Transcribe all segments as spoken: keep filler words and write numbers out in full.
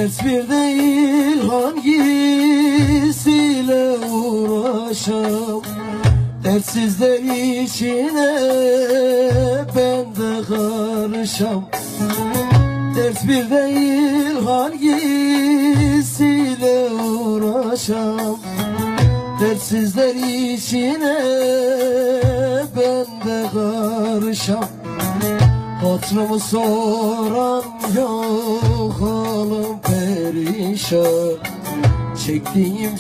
Dert bir değil hangisiyle uğraşam, dertsizler içine ben de karışam. Dert bir değil hangisiyle uğraşam, dertsizler içine ben de karışam. Hatırımı soran yok, halim perişan. Çektiğim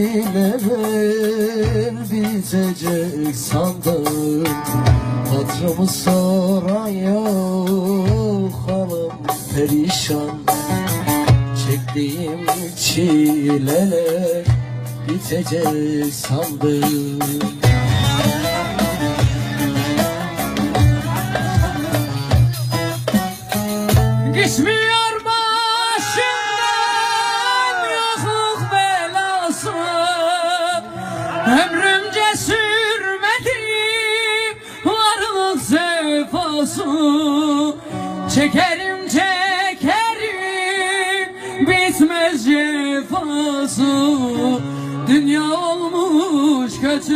çileler bitecek sandım. Hatırımı soran yok, halim perişan. Çektiğim çileler bitecek sandım. Geçmiyor başımdan yokluk belası, ömrümce sürmedim varlık sefası. Çekerim çekerim bitmez cefası. Dünya olmuş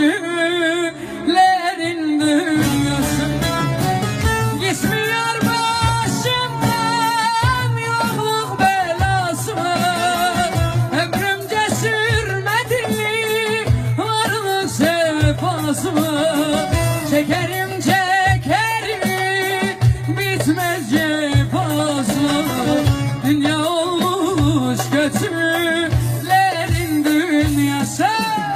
kötülerin dünyası. Geçmiyor başımdan yokluk belası, ömrümce sürmedim varlık sefası. Çekerim çekerim bitmez cefası. Dünya olmuş kötülerin dünyası.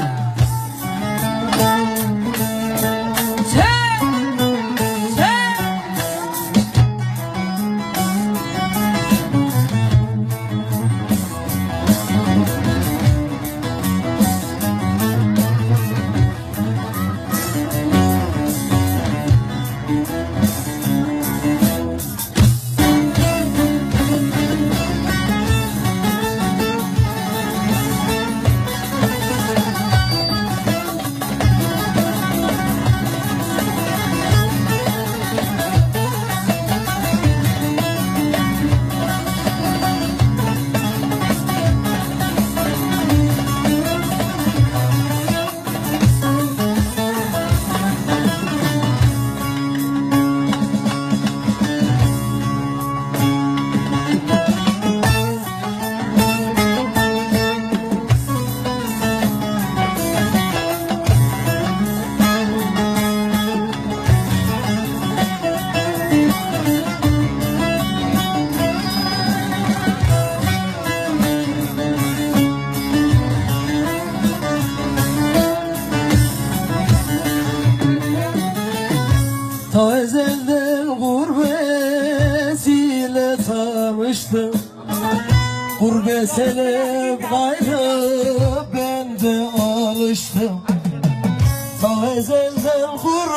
Ta ezelden gurbet ile tanıştım. Gurbet ele gayrı ben de alıştım. Ta ezelden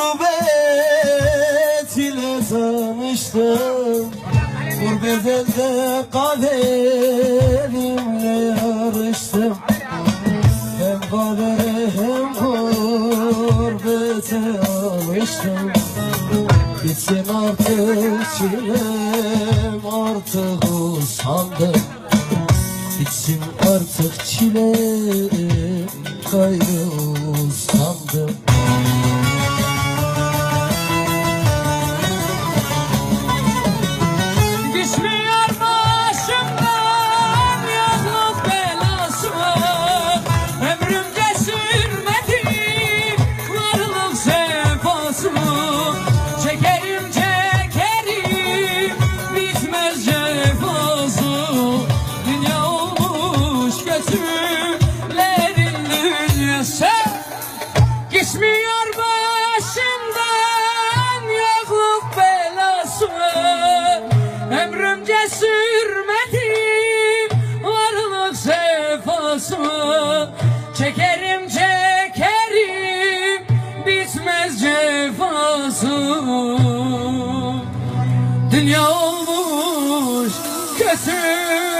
gurbet ile tanıştım. Gurbet elde kaderimle yarıştım. Hem kadere hem gurbete alıştım. Bitsin artık çilem, artık usandım. Bitsin artık çilem, gayrı usandım. Geçmiyor başımdan yokluk belası, ömrümce sürmedim varlık sefası. Çekerim çekerim bitmez cefası. Dünya olmuş kötülerin dünyası. Geçmiyor başımdan yokluk belası, ömrümce sürmedim varlık sefası. Çekerim çekerim bitmez cefası. Dünya olmuş kötü